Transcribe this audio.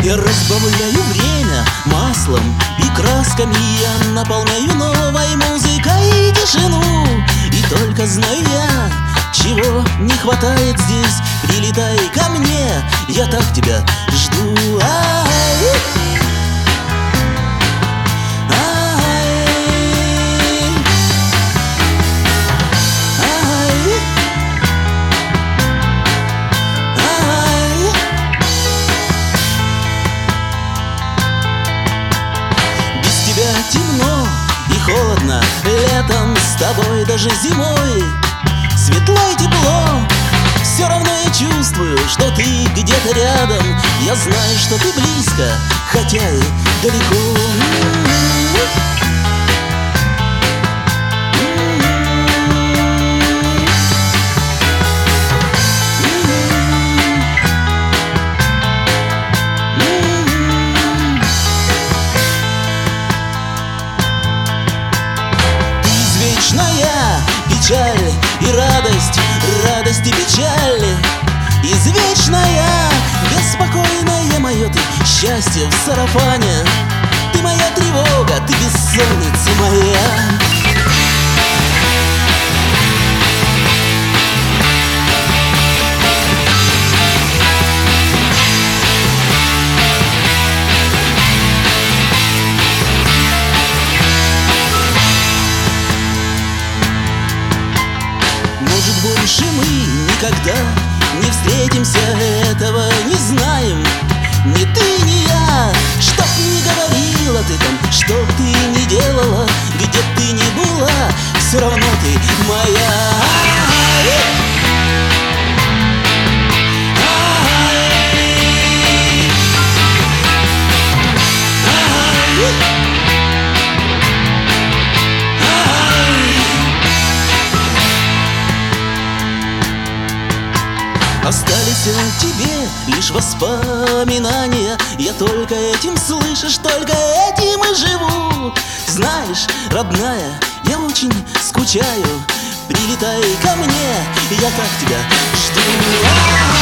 Я разбавляю время маслом и красками, я наполняю новой музыкой тишину. И только знаю я, чего не хватает здесь. Прилетай ко мне, я так тебя жду. Темно и холодно летом с тобой, даже зимой светло и тепло. Все равно я чувствую, что ты где-то рядом. Я знаю, что ты близко, хотя и далеко. Вечная печаль и радость, радость и печаль. Извечная, беспокойная мое ты счастье в сарафане. Ты моя тревога, ты бессонница моя. Может, больше мы никогда не встретимся, этого не знаем. Ни ты, ни я. Чтоб ни говорила ты там, что ты ни делала, где б ты ни была, все равно ты моя. Остались о тебе лишь воспоминания. Я только этим слышишь, только этим и живу. Знаешь, родная, я очень скучаю. Прилетай ко мне, я так тебя жду.